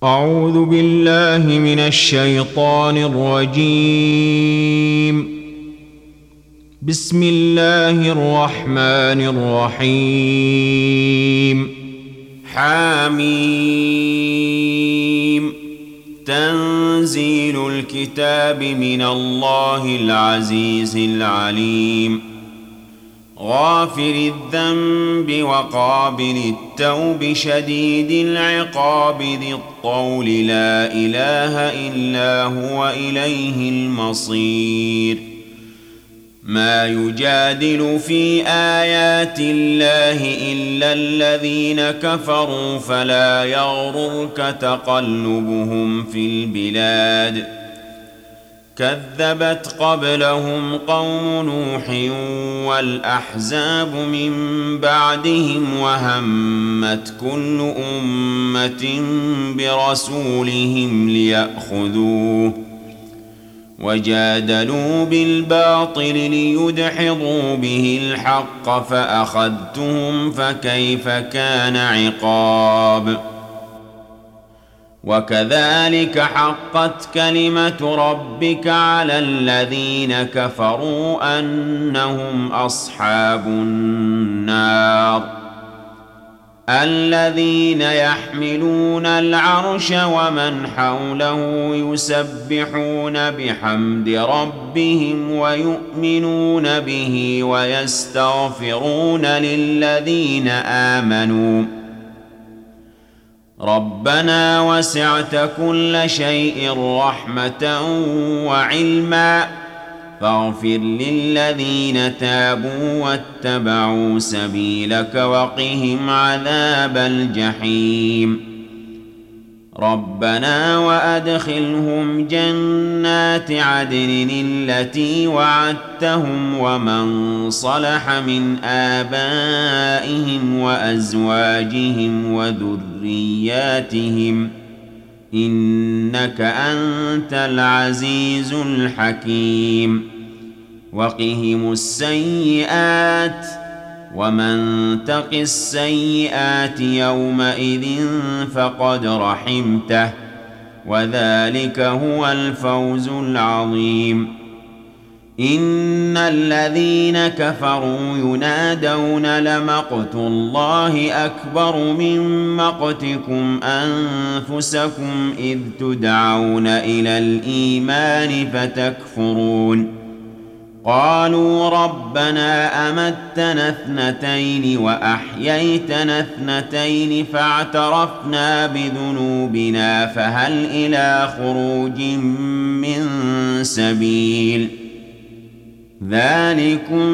أعوذ بالله من الشيطان الرجيم. بسم الله الرحمن الرحيم. حميم. تنزيل الكتاب من الله العزيز العليم. غافر الذنب وقابل التوب شديد العقاب ذي الطول لا إله إلا هو إليه المصير. ما يجادل في آيات الله إلا الذين كفروا فلا يغررك تقلبهم في البلاد. كذبت قبلهم قوم نوح والأحزاب من بعدهم وهمت كل أمة برسولهم ليأخذوه وجادلوا بالباطل ليدحضوا به الحق فأخذتهم فكيف كان عقاب. وكذلك حقت كلمة ربك على الذين كفروا أنهم أصحاب النار. الذين يحملون العرش ومن حوله يسبحون بحمد ربهم ويؤمنون به ويستغفرون للذين آمنوا ربنا وسعت كل شيء رحمة وعلما فاغفر للذين تابوا واتبعوا سبيلك وقهم عذاب الجحيم. ربنا وأدخلهم جنات عدن التي وعدتهم ومن صلح من آبائهم وأزواجهم وذرياتهم إنك أنت العزيز الحكيم. وقهم السيئات ومن تق السيئات يومئذ فقد رحمته وذلك هو الفوز العظيم. إن الذين كفروا ينادون لمقت الله أكبر من مقتكم أنفسكم إذ تدعون إلى الإيمان فتكفرون. قالوا ربنا أمتنا اثنتين وأحييتنا اثنتين فاعترفنا بذنوبنا فهل إلى خروج من سبيل. ذلكم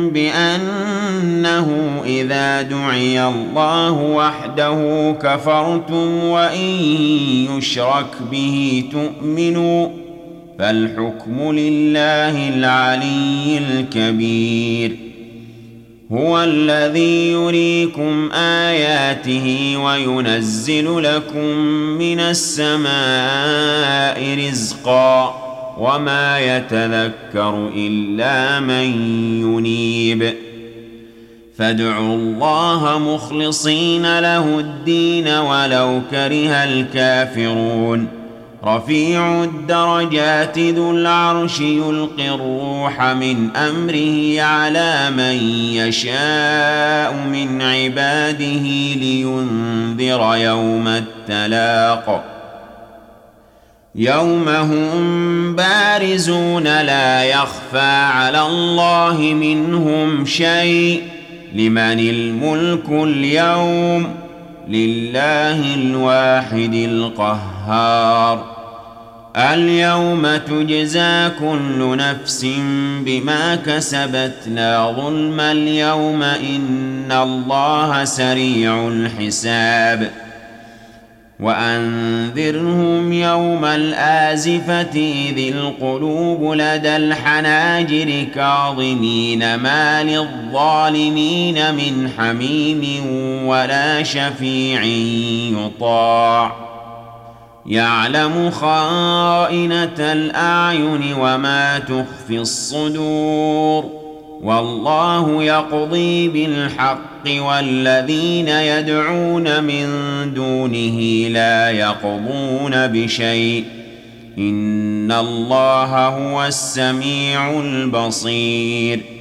بأنه إذا دعي الله وحده كفرتم وإن يشرك به تؤمنوا فالحكم لله العلي الكبير. هو الذي يريكم آياته وينزل لكم من السماء رزقا وما يتذكر إلا من ينيب. فادعوا الله مخلصين له الدين ولو كره الكافرون. رفيع الدرجات ذو العرش يلقي الروح من أمره على من يشاء من عباده لينذر يوم التلاق. يوم هم بارزون لا يخفى على الله منهم شيء. لمن الملك اليوم لله الواحد القهار. اليوم تجزى كل نفس بما كسبت لا ظلم اليوم إن الله سريع الحساب. وأنذرهم يوم الآزفة إذ القلوب لدى الحناجر كاظمين ما للظالمين من حميم ولا شفيع يطاع. يعلم خائنة الأعين وما تخفي الصدور والله يقضي بالحق والذين يدعون من دونه لا يقضون بشيء إن الله هو السميع البصير